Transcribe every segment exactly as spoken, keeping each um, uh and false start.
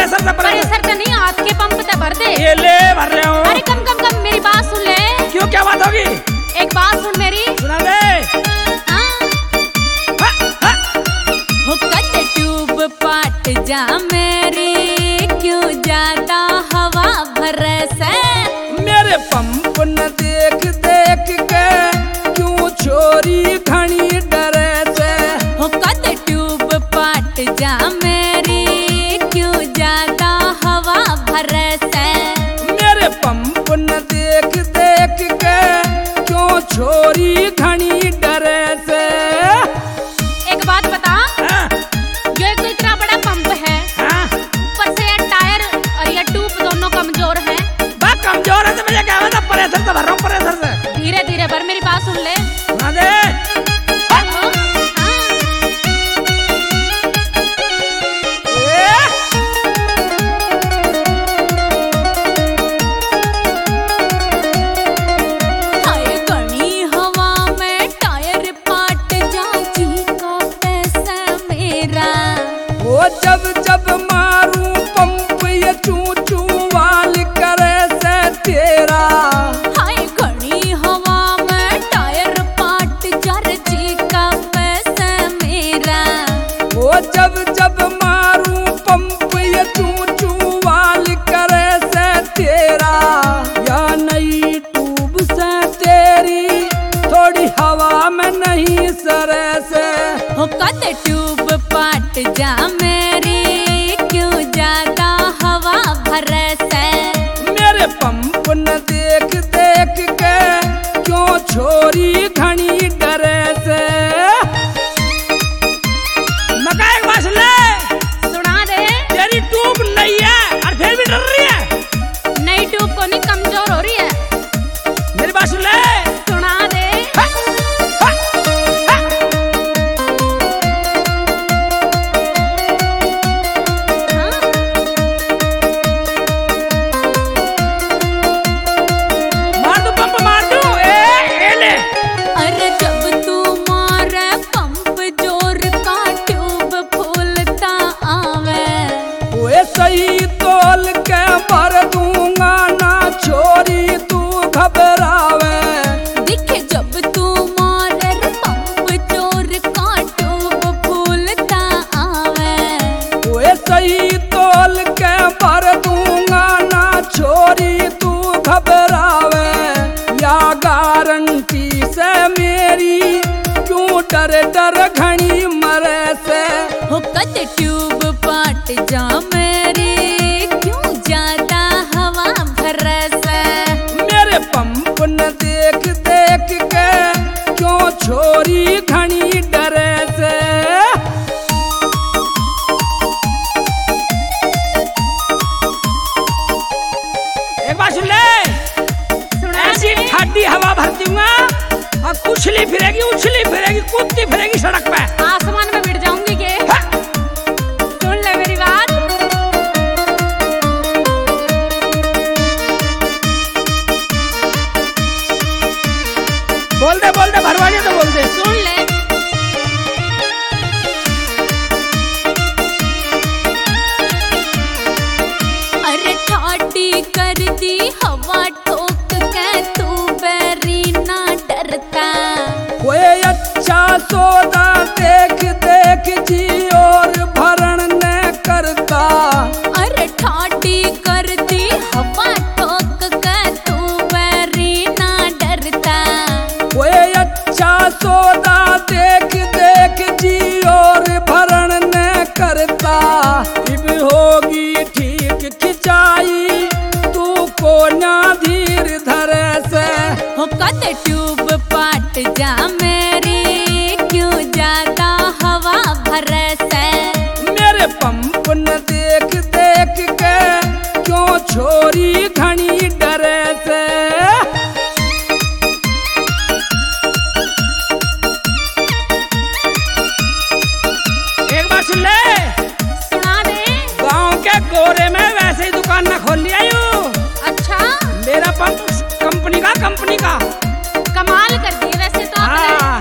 Pressure से pressure से नहीं, हाथ के पंप से भर दे। ये ले भर रहे हो। अरे कम कम कम मेरी बात सुन ले। क्यों, क्या बात होगी? एक बात सुन मेरी। सुना दे। हाँ। हा, हा। हो कद ट्यूब पाट जा मेरी, क्यों जाता हवा भरे से। मेरे पंप न देख देख के क्यों छोरी घनी डरे से। हो कद ट्यूब पाट जा मेरी, क्यों जाता हवा भरे से। मेरे पंप न देख देख के क्यों छोरी घनी डरे से। एक बात बता, हाँ? ये तो इतना बड़ा पंप है, हाँ? ऊपर से ये टायर और ये ट्यूब दोनों कमजोर हैं। बा कमजोर है तो मुझे क्या पता, प्रेशर से भर रहा हूँ, प्रेशर से। धीरे धीरे भर, मेरी बात सुन ले। सुना दे। हाँ। हाय घनी हवा में टायर पाट जाची का पैसा मेरा। वो जब जब मारूं पंप ये चू चू वाल करे से तेरा। हाय घनी हवा में टायर पाट जाची का पैसा मेरा। वो जब जब मारूं पंप ये चू चू वाल करे से तेरा। या नई ट्यूब से तेरी थोड़ी हवा में नहीं सरे से। हो कद ट्यूब पाट जा मेरी, क्यों जाता हवा भरे से। मेरे पंप न देख देख के क्यों छोरी घनी डरे से। मका एक बात सुन ले। सुना दे। तेरी ट्यूब नई है और फिर भी डर रही है। नई ट्यूब को नहीं, कमजोर हो रही है। मेरी बात सुन ले। सुना दे। हा, हा, हा। हाँ? मार दू पंप, मार दू। ए, ए ले। अरे जब तू मारे पंप जोर का ट्यूब फूलता आवे। ओए सही तोल के भर दूंगा ना छोरी तू घबरावे। दिखे जब तू मारे पंप जोर का ट्यूब फूलता आवे। ओए सही तोल के भर दूंगा ना छोरी तू घबरावे। या गारंटी से मेरी क्यों डर डर घनी मरे से। हो कद ट्यूब पाट जा मेरी, क्यों जाता हवा भरे से। मेरे पंप न देख देख के क्यों छोरी घनी डरे से। एक बात सुन ले। सुना ऐसी दे। ठंडी हवा भर दूंगा और उछली फिरेगी, उछली फिरेगी, कूदती फिरेगी सड़क पे। आसमान में बिड़ जाऊंगी के। हा! सुन ले मेरी बात। बोल दे, बोल दे, भरवाइए तो बोल दे। सुन ले। अरे ठाटी कर दी हवा ठोक के, तू बेरी ना डरता। कोई अच्छा सौदा देख देख जी और भरण न करता। अरे ठाटी कर दी हवा ठोक के, तू बेरी ना डरता। कोई अच्छा सौदा देख देख जी और भरण न करता। इब होगी ठीक खिंचाई तू को ना धीर धरे से। हो कद ट्यूब पाट जा मेरी, क्यों जाता हवा भरे से। मेरे पंप न देख देख के क्यों छोरी घनी डरे से। एक बात सुन ले। सुना दे। गांव के गोरे में वैसे ही दुकान न खोल लिया यूं। अच्छा, मेरा पंप कंपनी का, कंपनी का। कमाल कर दी वैसे तो आपने। हाँ,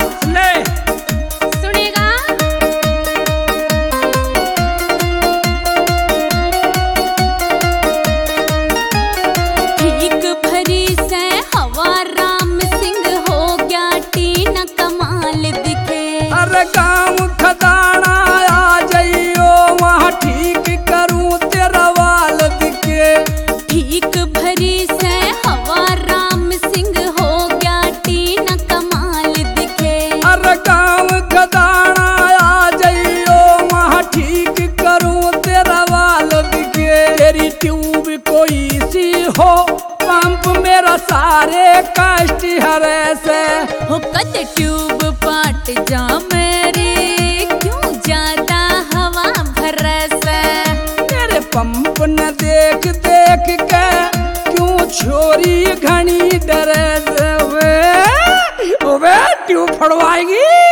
पाटी हरे से। हो कद ट्यूब पाट जा मेरी क्यों ज्यादा हवा भरे से। मेरे पंप न देख देख के क्यों छोरी घनी डरे से। वे ओवे ट्यूब फड़वाएगी।